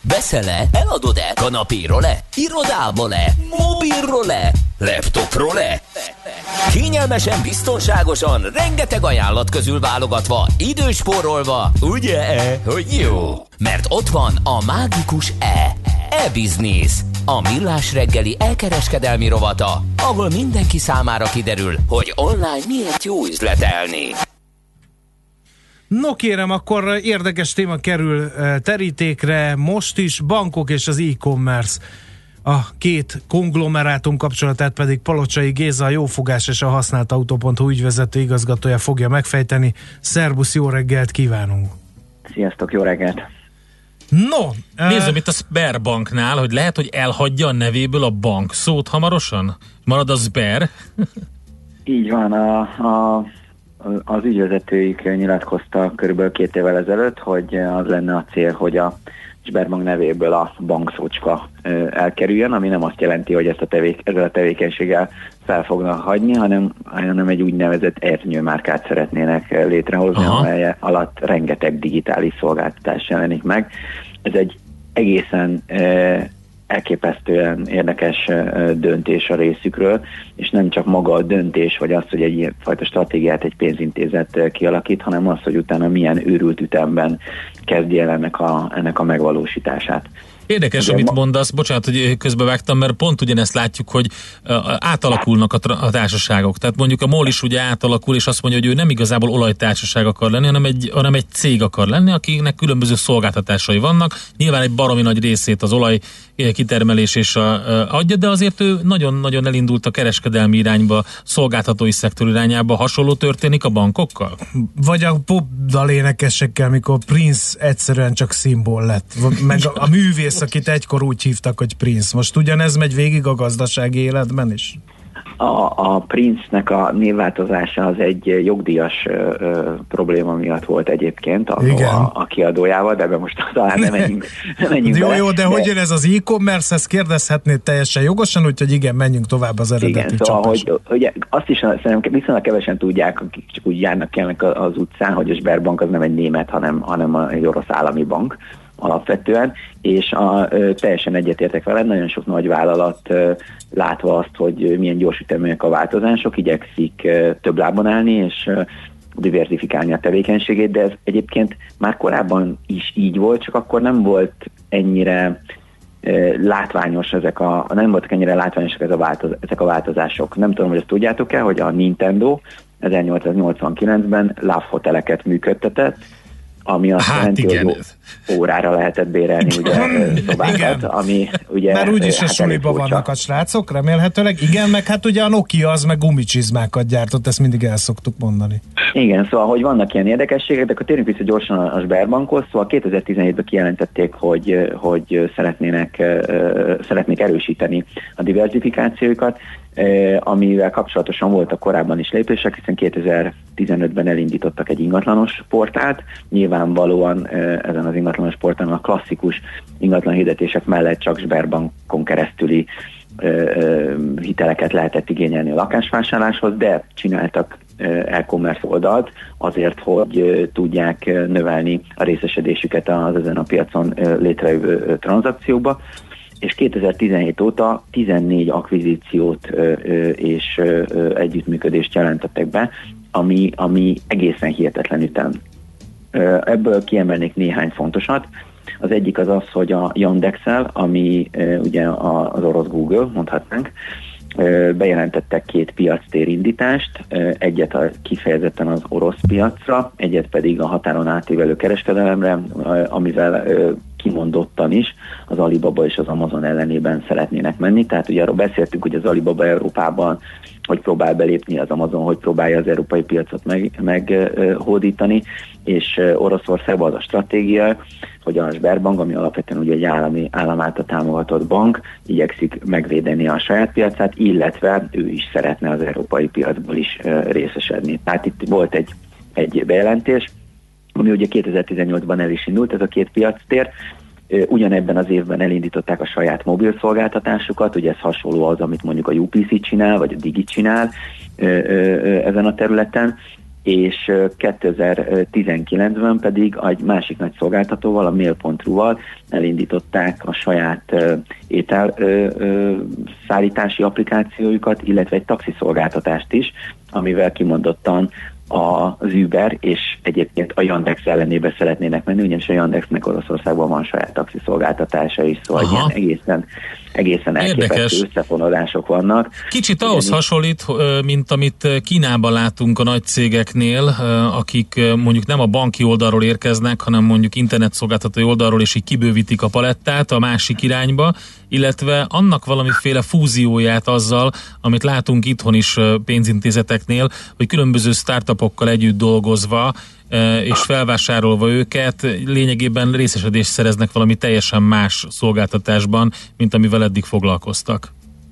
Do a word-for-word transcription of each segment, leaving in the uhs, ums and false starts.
Veszel-e? Eladod-e? Kanapéról-e? Irodából-e? Mobilról-e? Laptopról-e? Kényelmesen, biztonságosan, rengeteg ajánlat közül válogatva, időspórolva, ugye-e, hogy jó? Mert ott van a mágikus E. E-Business. A millás reggeli elkereskedelmi rovata, ahol mindenki számára kiderül, hogy online miért jó üzletelni. No kérem, akkor érdekes téma kerül terítékre most is, bankok és az e-commerce. A két konglomerátum kapcsolatát pedig Palocsai Géza, a Jófogás és a használt autó pont hu ügyvezető igazgatója fogja megfejteni. Szerbusz, jó reggelt kívánunk! Sziasztok, jó reggelt! No! Nézzem uh, itt a Sberbanknál, hogy lehet, hogy elhagyja a nevéből a bank szót hamarosan? Marad a Sber? Így van, a, a, az ügyvezetőik nyilatkoztak körülbelül két évvel ezelőtt, hogy az lenne a cél, hogy a Sberbank nevéből a bankszócska elkerüljön, ami nem azt jelenti, hogy ezt a tevék, ezzel a tevékenységgel fel fognak hagyni, hanem, hanem egy úgynevezett ernyőmárkát szeretnének létrehozni, Aha. amely alatt rengeteg digitális szolgáltatás jelenik meg. Ez egy egészen eh, elképesztően érdekes eh, döntés a részükről, és nem csak maga a döntés, vagy az, hogy egy ilyen fajta stratégiát egy pénzintézet eh, kialakít, hanem az, hogy utána milyen őrült ütemben kezdje el ennek a, ennek a megvalósítását. Érdekes, ugye, amit mondasz, bocsánat, hogy közbevágtam, mert pont ugyanezt látjuk, hogy uh, átalakulnak a, tra- a társaságok. Tehát mondjuk a MOL is ugye átalakul, és azt mondja, hogy ő nem igazából olajtársaság akar lenni, hanem egy, hanem egy cég akar lenni, akinek különböző szolgáltatásai vannak. Nyilván egy baromi nagy részét az olaj kitermelés és a, uh, adja, de azért ő nagyon-nagyon elindult a kereskedelmi irányba, szolgáltatói szektor irányába. Hasonló történik a bankokkal? Vagy a popdalénekesekkel, mikor Prince egyszerűen csak szimbol lett. Meg a, a művész, akit egykor úgy hívtak, hogy Prince. Most ugyanez megy végig a gazdasági életben is? A, a Prince-nek a névváltozása az egy jogdíjas ö, ö, probléma miatt volt egyébként a, a, a kiadójával, de ebben most talán nem menjünk, nem menjünk Jó, bele, jó, de, de hogy jön ez az e-commerce, ezt kérdezhetnéd teljesen jogosan, úgyhogy igen, menjünk tovább az eredeti igen, szóval, hogy, hogy azt is szerintem viszonylag kevesen tudják, akik csak úgy járnak kellnek az utcán, hogy a Sberbank az nem egy német, hanem, hanem egy orosz állami bank alapvetően, és a, ö, teljesen egyetértek vele, nagyon sok nagy vállalat ö, látva azt, hogy milyen gyors üteműek a változások, igyekszik ö, több lábon állni, és ö, diversifikálni a tevékenységét, de ez egyébként már korábban is így volt, csak akkor nem volt ennyire ö, látványos ezek a, nem voltak ennyire látványosak ez a változ, ezek a változások. Nem tudom, hogy ezt tudjátok-e, hogy a Nintendo ezernyolcszáznyolcvankilencben Love hoteleket működtetett, ami azt hát jelenti, igen. hogy órára lehetett bérelni ugye, szobákat, ami ugye... Mert úgyis hát a suliba vannak a srácok, remélhetőleg. Igen, meg hát ugye a Nokia az meg gumicsizmákat gyártott, ezt mindig el szoktuk mondani. Igen, szóval, hogy vannak ilyen érdekességek, de akkor térjünk vissza gyorsan a Sberbankhoz. Szóval kétezer-tizenhétben kijelentették, hogy, hogy szeretnének, szeretnék erősíteni a diversifikációjukat, amivel kapcsolatosan voltak korábban is lépések, hiszen kétezer-tizenötben elindítottak egy ingatlanos portált. Nyilvánvalóan ezen az ingatlanos portálon a klasszikus ingatlan hirdetések mellett csak Sberbankon keresztüli hiteleket lehetett igényelni a lakásvásárláshoz, de csináltak e-commerce oldalt azért, hogy tudják növelni a részesedésüket az ezen a piacon létrejövő tranzakcióba. És kétezer-tizenhét óta tizennégy akvizíciót ö, ö, és ö, ö, együttműködést jelentettek be, ami, ami egészen hihetetlen ütem. Ö, ebből kiemelnék néhány fontosat. Az egyik az az, hogy a Yandex-el, ami ö, ugye a, az orosz Google, mondhatnánk, ö, bejelentettek két piactérindítást, ö, egyet a, kifejezetten az orosz piacra, egyet pedig a határon átívelő kereskedelemre, ö, amivel ö, kimondottan is az Alibaba és az Amazon ellenében szeretnének menni. Tehát ugye arról beszéltünk, hogy az Alibaba Európában hogy próbál belépni, az Amazon hogy próbálja az európai piacot meghódítani, meg, és Oroszországban az a stratégia, hogy a Sberbank, ami alapvetően ugye egy állami, állam által támogatott bank, igyekszik megvédeni a saját piacát, illetve ő is szeretne az európai piacból is részesedni. Tehát itt volt egy, egy bejelentés, ami ugye kétezer-tizennyolcban el is indult, ez a két piactér. Ugyanebben az évben elindították a saját mobil szolgáltatásukat, ugye ez hasonló az, amit mondjuk a U P C csinál, vagy a Digi csinál ezen a területen, és kétezer-tizenkilencben pedig egy másik nagy szolgáltatóval, a mail pont ru-val elindították a saját étel szállítási applikációjukat, illetve egy taxiszolgáltatást is, amivel kimondottan az Uber és egyébként a Yandex ellenébe szeretnének menni, ugyanis a Yandexnek Oroszországban van saját taxiszolgáltatása is, szóval Aha. ilyen egészen, egészen elképesztő összefonódások vannak. Kicsit ahhoz Ugyanis... hasonlít, mint amit Kínában látunk a nagy cégeknél, akik mondjuk nem a banki oldalról érkeznek, hanem mondjuk internetszolgáltatói oldalról, és így kibővítik a palettát a másik irányba, illetve annak valamiféle fúzióját azzal, amit látunk itthon is pénzintézeteknél, hogy különböző startupokkal együtt dolgozva és felvásárolva őket, lényegében részesedést szereznek valami teljesen más szolgáltatásban, mint amivel eddig foglalkoztak.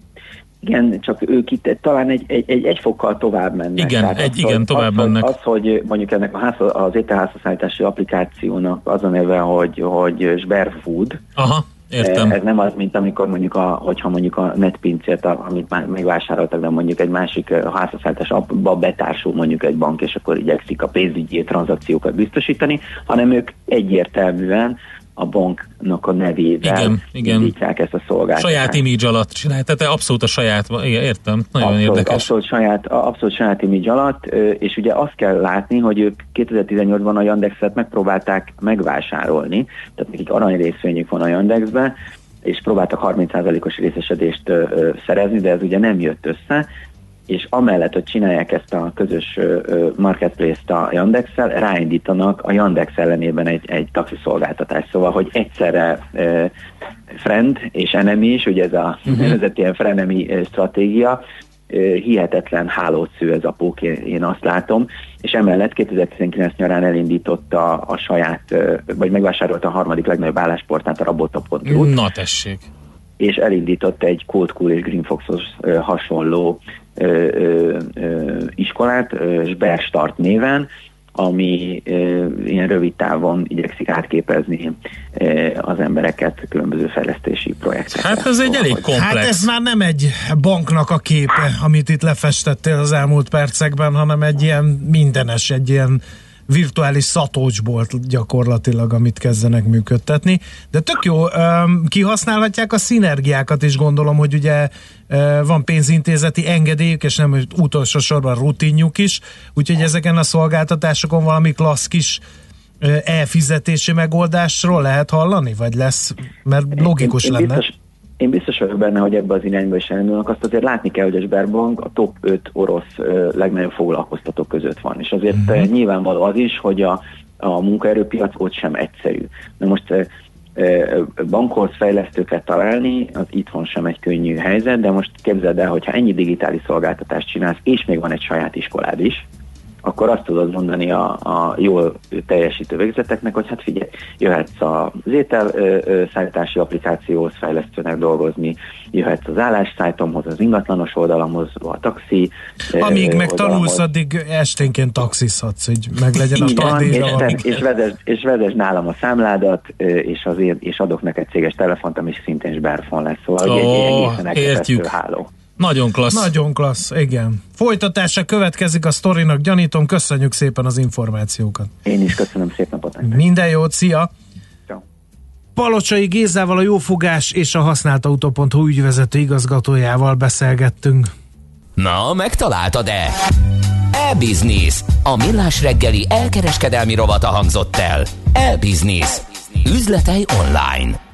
Igen, csak ők itt talán egy, egy, egy, egy fokkal tovább mennek. Igen, Tehát egy, az, igen hogy, tovább az, mennek. Az, hogy mondjuk ennek a ház, az ételháztartási applikációnak az a neve, hogy, hogy Sberfood. Aha. Értem. Ez nem az, mint amikor mondjuk, a, hogyha mondjuk a netpincért, amit már megvásároltak, de mondjuk egy másik háztartás appba betársul mondjuk egy bank, és akkor igyekszik a pénzügyi tranzakciókat biztosítani, hanem ők egyértelműen a banknak a nevével igen, igen. indítják ezt a szolgáltatást. Saját image alatt csinálják, tehát abszolút a saját, igen, értem, nagyon abszolút, érdekes. Abszolút saját, abszolút saját image alatt, és ugye azt kell látni, hogy ők kétezer-tizennyolcban a Yandexet megpróbálták megvásárolni, tehát nekik arany részvényük van a Yandexbe, és próbáltak harminc százalékos részesedést szerezni, de ez ugye nem jött össze, és amellett, hogy csinálják ezt a közös marketplace-t a Yandex-szel, ráindítanak a Yandex ellenében egy, egy taxiszolgáltatást. Szóval, hogy egyszerre uh, friend és enemy is, ugye ez a uh-huh. nevezett ilyen frenemy stratégia, uh, hihetetlen hálót sző ez a pók, én, én azt látom, és emellett kétezer-tizenkilenc nyarán elindította a saját, uh, vagy megvásárolta a harmadik legnagyobb állásportát, a rabota pont ru. Na tessék! És elindított egy Codecool és Greenfoxhoz uh, hasonló Ö, ö, ö, iskolát, Sberstart néven, ami ö, ilyen rövid távon igyekszik átképezni ö, az embereket különböző fejlesztési projektekre. Hát ez egy elég komplex. Hát ez már nem egy banknak a képe, amit itt lefestettél az elmúlt percekben, hanem egy ilyen mindenes, egy ilyen virtuális szatócsbolt gyakorlatilag, amit kezdenek működtetni. De tök jó, kihasználhatják a szinergiákat is, gondolom, hogy ugye van pénzintézeti engedélyük, és nem utolsó sorban rutinjuk is, úgyhogy ezeken a szolgáltatásokon valami klassz kis e-fizetési megoldásról lehet hallani, vagy lesz, mert logikus én, én lenne. Biztos, én biztos vagyok benne, hogy ebbe az irányba is elindulnak. Azt azért látni kell, hogy a Sberbank a top öt orosz uh, legnagyobb foglalkoztató között van. És azért uh-huh. nyilvánvaló az is, hogy a, a munkaerőpiac ott sem egyszerű. Na most uh, uh, bankhoz fejlesztőket találni, az itthon sem egy könnyű helyzet, de most képzeld el, hogyha ennyi digitális szolgáltatást csinálsz, és még van egy saját iskolád is, akkor azt tudod mondani a, a jól teljesítő végzeteknek, hogy hát figyelj, jöhetsz az ételszállítási applikációhoz fejlesztőnek dolgozni, jöhetsz az állásszájtomhoz, az ingatlanos oldalamhoz, a taxi amíg meg tanulsz, addig esténként taxizhatsz, hogy meg legyen a tandíjra. És, és, vezess, és vezess nálam a számládat, és, azért, és adok neked céges telefont, ami szintén Sberfon lesz. Szóval oh, egy egészen elképesztő háló. Nagyon klassz. Nagyon klassz, igen. Folytatása következik a sztorinak, gyanítom, köszönjük szépen az információkat. Én is köszönöm szépen, Patánk. Minden jót, szia! Ciao. Palocsai Gézával, a Jófogás és a használtautó pont hu ügyvezető igazgatójával beszélgettünk. Na, megtaláltad-e? E-Business, a millás reggeli elkereskedelmi rovata hangzott el. E-Business. Üzletei online.